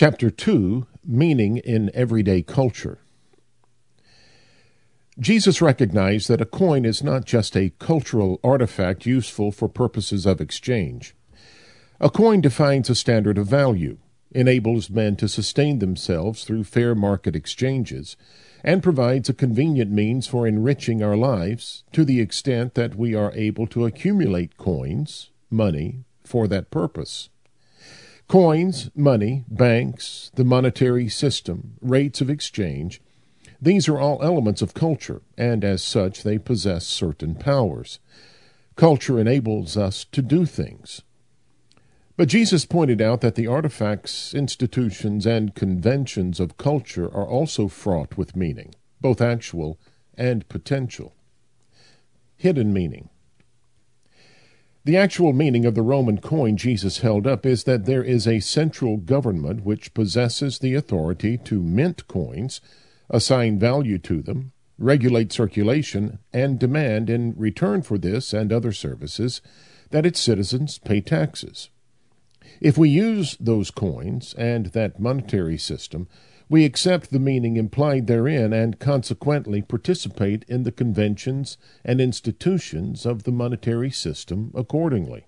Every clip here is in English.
Chapter 2, Meaning in Everyday Culture. Jesus recognized that a coin is not just a cultural artifact useful for purposes of exchange. A coin defines a standard of value, enables men to sustain themselves through fair market exchanges, and provides a convenient means for enriching our lives to the extent that we are able to accumulate coins, money, for that purpose. Coins, money, banks, the monetary system, rates of exchange, these are all elements of culture, and as such they possess certain powers. Culture enables us to do things. But Jesus pointed out that the artifacts, institutions, and conventions of culture are also fraught with meaning, both actual and potential. Hidden meaning. The actual meaning of the Roman coin Jesus held up is that there is a central government which possesses the authority to mint coins, assign value to them, regulate circulation, and demand in return for this and other services that its citizens pay taxes. If we use those coins and that monetary system, we accept the meaning implied therein and consequently participate in the conventions and institutions of the monetary system accordingly.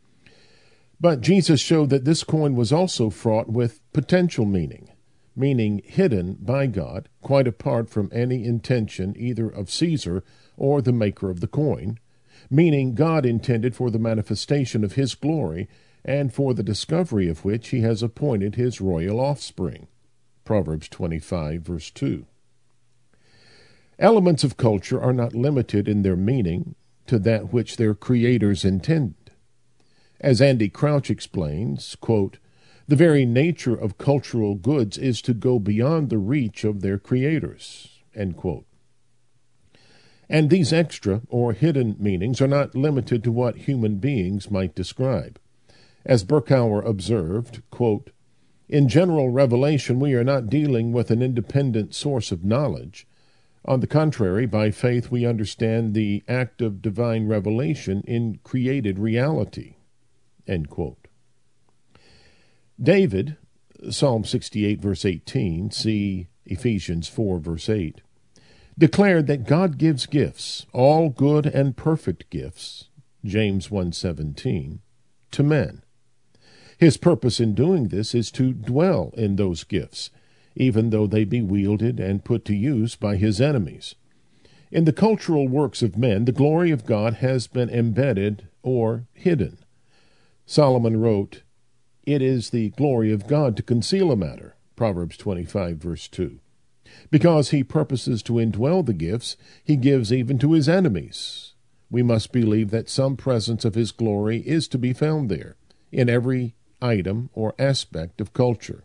But Jesus showed that this coin was also fraught with potential meaning hidden by God, quite apart from any intention either of Caesar or the maker of the coin, meaning God intended for the manifestation of his glory and for the discovery of which he has appointed his royal offspring. Proverbs 25, verse 2. Elements of culture are not limited in their meaning to that which their creators intend. As Andy Crouch explains, quote, "The very nature of cultural goods is to go beyond the reach of their creators," end quote. And these extra or hidden meanings are not limited to what human beings might describe. As Berkouwer observed, quote, "In general revelation, we are not dealing with an independent source of knowledge. On the contrary, by faith we understand the act of divine revelation in created reality." End quote. David, Psalm 68, verse 18, see Ephesians 4, verse 8, declared that God gives gifts, all good and perfect gifts, James 1:17, to men. His purpose in doing this is to dwell in those gifts, even though they be wielded and put to use by his enemies. In the cultural works of men, the glory of God has been embedded or hidden. Solomon wrote, "It is the glory of God to conceal a matter," Proverbs 25, verse 2. Because he purposes to indwell the gifts, he gives even to his enemies. We must believe that some presence of his glory is to be found there, in every item or aspect of culture.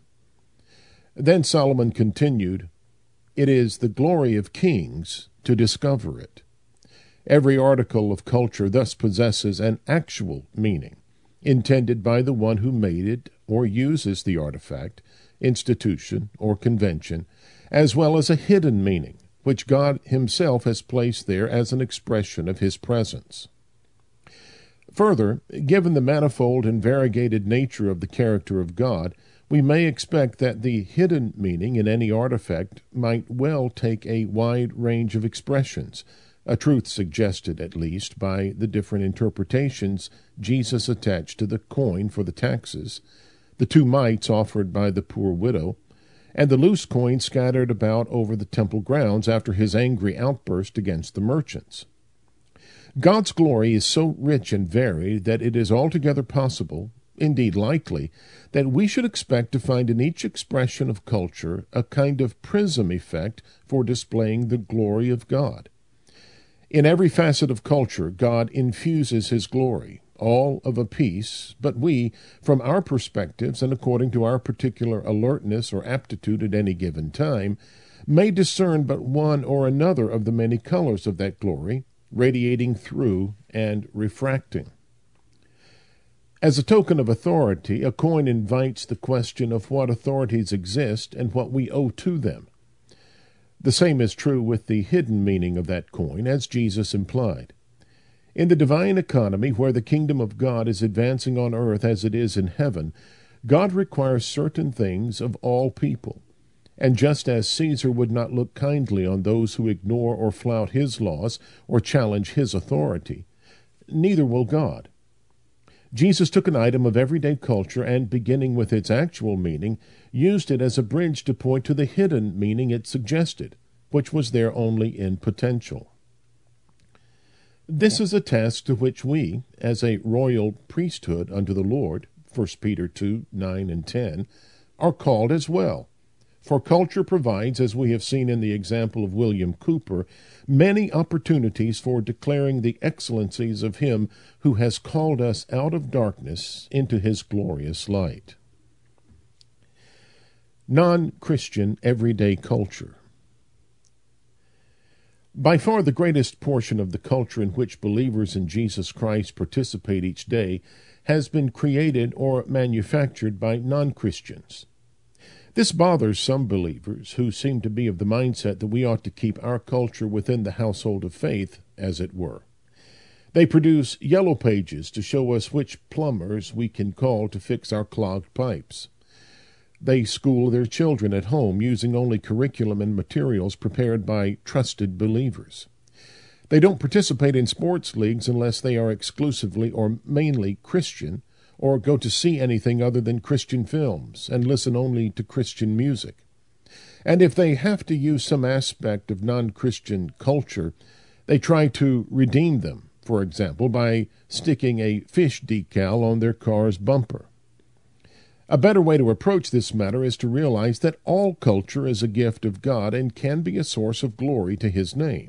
Then Solomon continued, "It is the glory of kings to discover it." Every article of culture thus possesses an actual meaning, intended by the one who made it or uses the artifact, institution, or convention, as well as a hidden meaning, which God himself has placed there as an expression of his presence. Further, given the manifold and variegated nature of the character of God, we may expect that the hidden meaning in any artifact might well take a wide range of expressions, a truth suggested, at least, by the different interpretations Jesus attached to the coin for the taxes, the 2 mites offered by the poor widow, and the loose coin scattered about over the temple grounds after his angry outburst against the merchants. God's glory is so rich and varied that it is altogether possible, indeed likely, that we should expect to find in each expression of culture a kind of prism effect for displaying the glory of God. In every facet of culture, God infuses his glory, all of a piece, but we, from our perspectives and according to our particular alertness or aptitude at any given time, may discern but one or another of the many colors of that glory, radiating through and refracting. As a token of authority, a coin invites the question of what authorities exist and what we owe to them. The same is true with the hidden meaning of that coin, as Jesus implied. In the divine economy, where the kingdom of God is advancing on earth as it is in heaven, God requires certain things of all people. And just as Caesar would not look kindly on those who ignore or flout his laws or challenge his authority, neither will God. Jesus took an item of everyday culture and, beginning with its actual meaning, used it as a bridge to point to the hidden meaning it suggested, which was there only in potential. This is a task to which we, as a royal priesthood unto the Lord, 1 Peter 2, 9 and 10, are called as well. For culture provides, as we have seen in the example of William Cooper, many opportunities for declaring the excellencies of Him who has called us out of darkness into His glorious light. Non-Christian everyday culture. By far the greatest portion of the culture in which believers in Jesus Christ participate each day has been created or manufactured by non-Christians. This bothers some believers who seem to be of the mindset that we ought to keep our culture within the household of faith, as it were. They produce yellow pages to show us which plumbers we can call to fix our clogged pipes. They school their children at home using only curriculum and materials prepared by trusted believers. They don't participate in sports leagues unless they are exclusively or mainly Christian, or go to see anything other than Christian films and listen only to Christian music. And if they have to use some aspect of non-Christian culture, they try to redeem them, for example, by sticking a fish decal on their car's bumper. A better way to approach this matter is to realize that all culture is a gift of God and can be a source of glory to His name.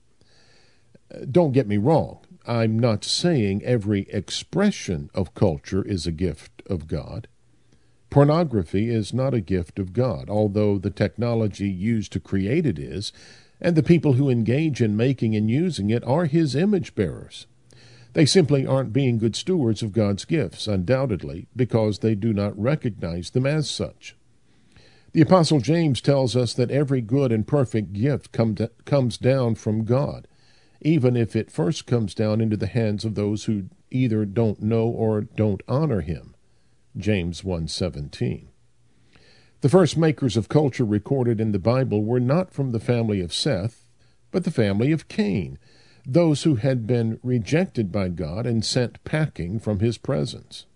Don't get me wrong. I'm not saying every expression of culture is a gift of God. Pornography is not a gift of God, although the technology used to create it is, and the people who engage in making and using it are His image bearers. They simply aren't being good stewards of God's gifts, undoubtedly, because they do not recognize them as such. The Apostle James tells us that every good and perfect gift comes down from God, even if it first comes down into the hands of those who either don't know or don't honor Him. James 1:17. The first makers of culture recorded in the Bible were not from the family of Seth, but the family of Cain, those who had been rejected by God and sent packing from His presence.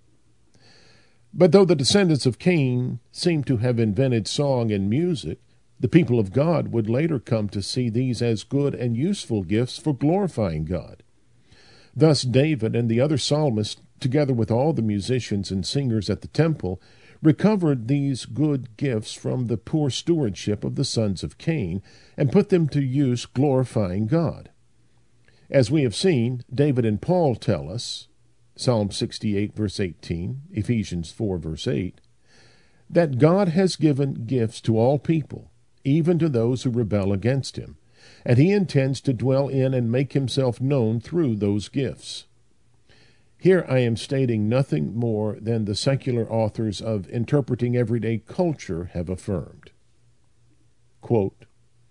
But though the descendants of Cain seem to have invented song and music, the people of God would later come to see these as good and useful gifts for glorifying God. Thus David and the other psalmists, together with all the musicians and singers at the temple, recovered these good gifts from the poor stewardship of the sons of Cain and put them to use glorifying God. As we have seen, David and Paul tell us, Psalm 68, verse 18, Ephesians 4, verse 8, that God has given gifts to all people, even to those who rebel against Him, and He intends to dwell in and make Himself known through those gifts. Here I am stating nothing more than the secular authors of Interpreting Everyday Culture have affirmed. Quote,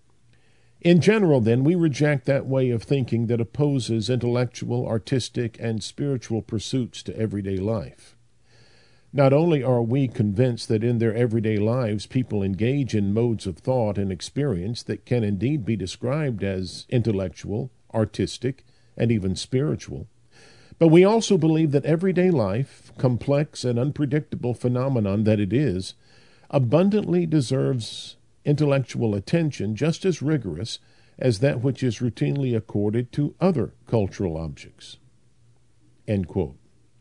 in general, then, we reject that way of thinking that opposes intellectual, artistic, and spiritual pursuits to everyday life. Not only are we convinced that in their everyday lives people engage in modes of thought and experience that can indeed be described as intellectual, artistic, and even spiritual, but we also believe that everyday life, complex and unpredictable phenomenon that it is, abundantly deserves intellectual attention just as rigorous as that which is routinely accorded to other cultural objects. End quote.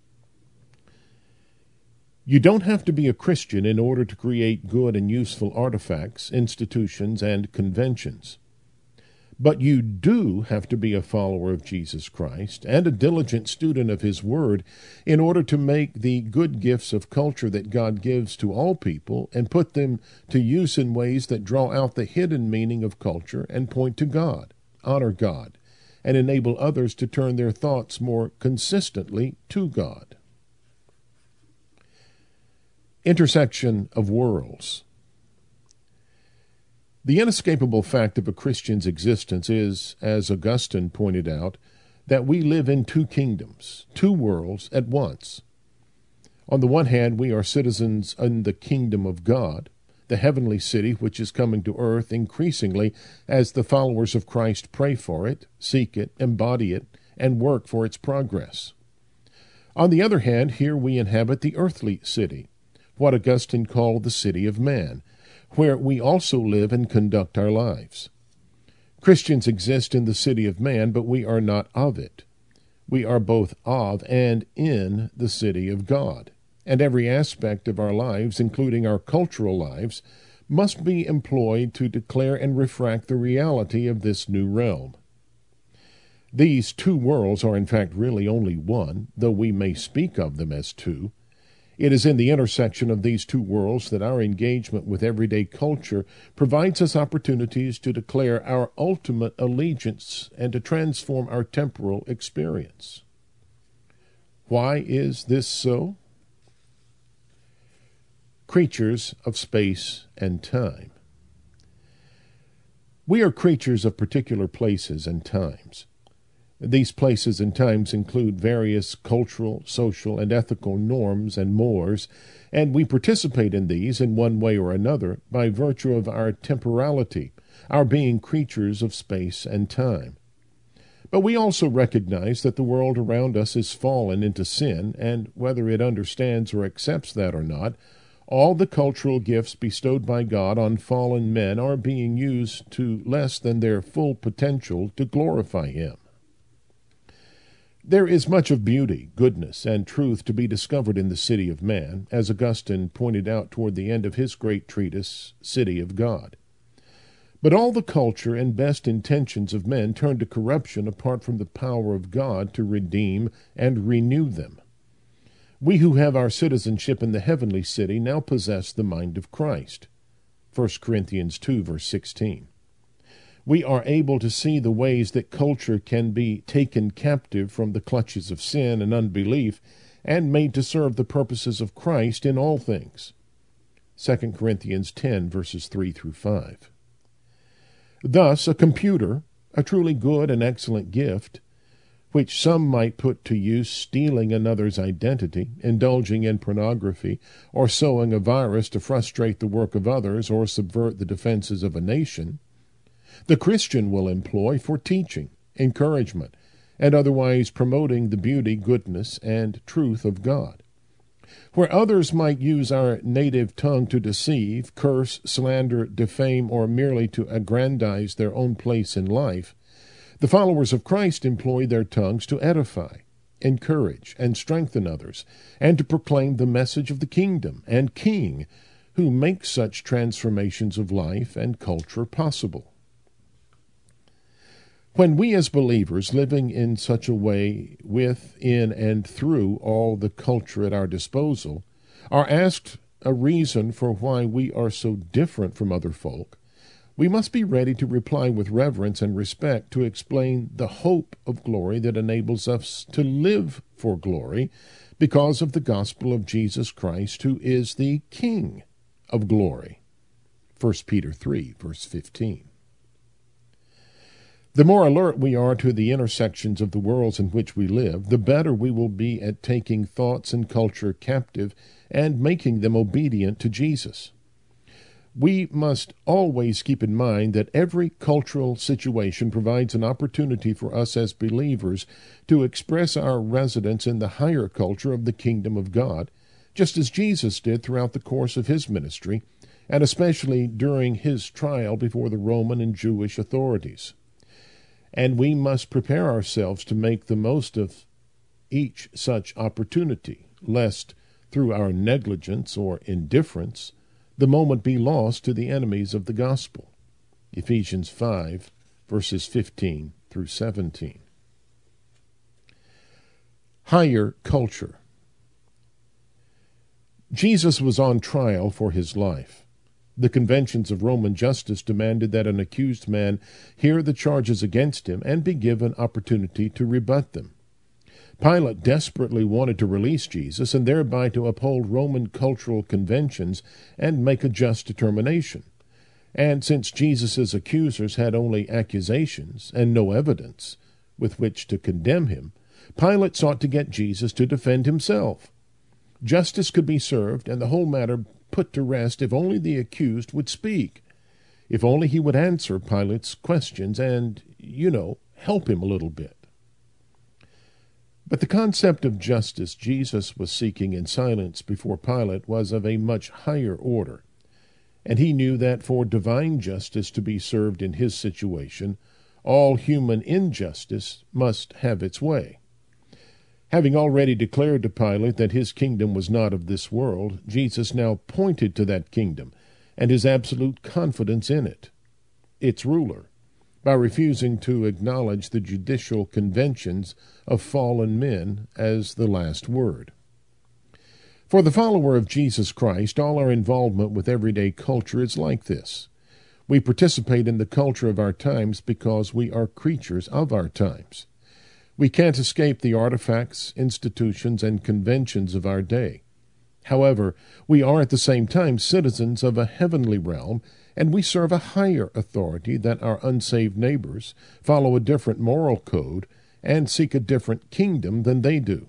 You don't have to be a Christian in order to create good and useful artifacts, institutions, and conventions. But you do have to be a follower of Jesus Christ and a diligent student of His Word in order to make the good gifts of culture that God gives to all people and put them to use in ways that draw out the hidden meaning of culture and point to God, honor God, and enable others to turn their thoughts more consistently to God. Intersection of worlds. The inescapable fact of a Christian's existence is, as Augustine pointed out, that we live in two kingdoms, two worlds at once. On the one hand, we are citizens in the kingdom of God, the heavenly city which is coming to earth increasingly as the followers of Christ pray for it, seek it, embody it, and work for its progress. On the other hand, here we inhabit the earthly city, what Augustine called the city of man, where we also live and conduct our lives. Christians exist in the city of man, but we are not of it. We are both of and in the city of God, and every aspect of our lives, including our cultural lives, must be employed to declare and refract the reality of this new realm. These two worlds are in fact really only one, though we may speak of them as two. It is in the intersection of these two worlds that our engagement with everyday culture provides us opportunities to declare our ultimate allegiance and to transform our temporal experience. Why is this so? Creatures of space and time. We are creatures of particular places and times. These places and times include various cultural, social, and ethical norms and mores, and we participate in these in one way or another by virtue of our temporality, our being creatures of space and time. But we also recognize that the world around us is fallen into sin, and whether it understands or accepts that or not, all the cultural gifts bestowed by God on fallen men are being used to less than their full potential to glorify Him. There is much of beauty, goodness, and truth to be discovered in the city of man, as Augustine pointed out toward the end of his great treatise, City of God. But all the culture and best intentions of men turn to corruption apart from the power of God to redeem and renew them. We who have our citizenship in the heavenly city now possess the mind of Christ. 1 Corinthians 2, verse 16. We are able to see the ways that culture can be taken captive from the clutches of sin and unbelief and made to serve the purposes of Christ in all things. 2 Corinthians 10, verses 3 through 5. Thus, a computer, a truly good and excellent gift, which some might put to use stealing another's identity, indulging in pornography, or sowing a virus to frustrate the work of others or subvert the defenses of a nation, the Christian will employ for teaching, encouragement, and otherwise promoting the beauty, goodness, and truth of God. Where others might use our native tongue to deceive, curse, slander, defame, or merely to aggrandize their own place in life, the followers of Christ employ their tongues to edify, encourage, and strengthen others, and to proclaim the message of the kingdom and King, who makes such transformations of life and culture possible. When we as believers, living in such a way with, in, and through all the culture at our disposal, are asked a reason for why we are so different from other folk, we must be ready to reply with reverence and respect to explain the hope of glory that enables us to live for glory because of the gospel of Jesus Christ, who is the King of glory. 1 Peter 3, verse 15. The more alert we are to the intersections of the worlds in which we live, the better we will be at taking thoughts and culture captive and making them obedient to Jesus. We must always keep in mind that every cultural situation provides an opportunity for us as believers to express our residence in the higher culture of the kingdom of God, just as Jesus did throughout the course of his ministry, and especially during his trial before the Roman and Jewish authorities. And we must prepare ourselves to make the most of each such opportunity, lest, through our negligence or indifference, the moment be lost to the enemies of the gospel. Ephesians 5, verses 15 through 17. Higher culture. Jesus was on trial for his life. The conventions of Roman justice demanded that an accused man hear the charges against him and be given opportunity to rebut them. Pilate desperately wanted to release Jesus and thereby to uphold Roman cultural conventions and make a just determination. And since Jesus' accusers had only accusations and no evidence with which to condemn him, Pilate sought to get Jesus to defend himself. Justice could be served and the whole matter put to rest if only the accused would speak, if only he would answer Pilate's questions and, help him a little bit. But the concept of justice Jesus was seeking in silence before Pilate was of a much higher order, and he knew that for divine justice to be served in his situation, all human injustice must have its way. Having already declared to Pilate that his kingdom was not of this world, Jesus now pointed to that kingdom and his absolute confidence in it, its ruler, by refusing to acknowledge the judicial conventions of fallen men as the last word. For the follower of Jesus Christ, all our involvement with everyday culture is like this. We participate in the culture of our times because we are creatures of our times. We can't escape the artifacts, institutions, and conventions of our day. However, we are at the same time citizens of a heavenly realm, and we serve a higher authority than our unsaved neighbors, follow a different moral code, and seek a different kingdom than they do.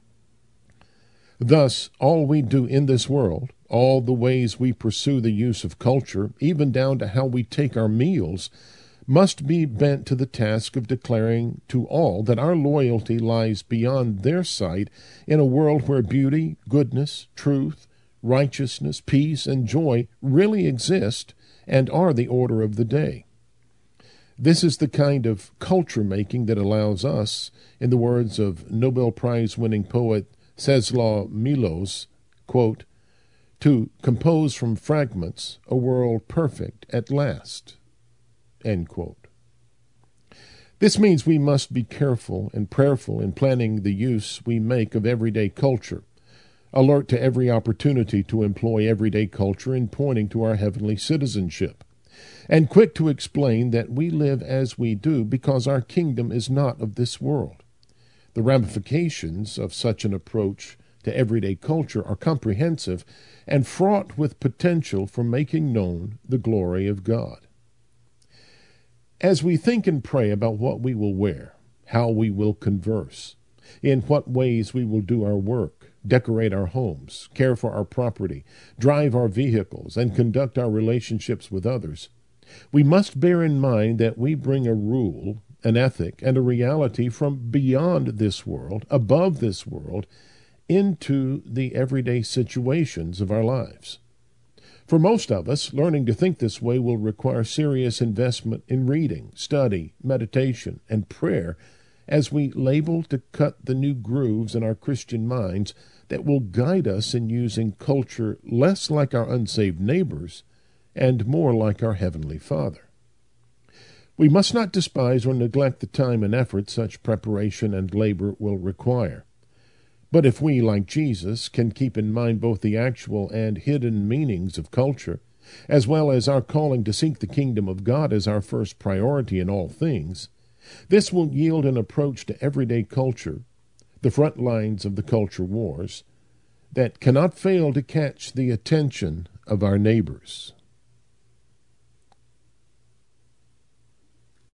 Thus, all we do in this world, all the ways we pursue the use of culture, even down to how we take our meals, must be bent to the task of declaring to all that our loyalty lies beyond their sight in a world where beauty, goodness, truth, righteousness, peace, and joy really exist and are the order of the day. This is the kind of culture-making that allows us, in the words of Nobel Prize-winning poet Czesław Milosz, quote, to compose from fragments a world perfect at last, end quote. This means we must be careful and prayerful in planning the use we make of everyday culture, alert to every opportunity to employ everyday culture in pointing to our heavenly citizenship, and quick to explain that we live as we do because our kingdom is not of this world. The ramifications of such an approach to everyday culture are comprehensive and fraught with potential for making known the glory of God. As we think and pray about what we will wear, how we will converse, in what ways we will do our work, decorate our homes, care for our property, drive our vehicles, and conduct our relationships with others, we must bear in mind that we bring a rule, an ethic, and a reality from beyond this world, above this world, into the everyday situations of our lives. For most of us, learning to think this way will require serious investment in reading, study, meditation, and prayer as we label to cut the new grooves in our Christian minds that will guide us in using culture less like our unsaved neighbors and more like our Heavenly Father. We must not despise or neglect the time and effort such preparation and labor will require. But if we, like Jesus, can keep in mind both the actual and hidden meanings of culture, as well as our calling to seek the kingdom of God as our first priority in all things, this will yield an approach to everyday culture, the front lines of the culture wars, that cannot fail to catch the attention of our neighbors.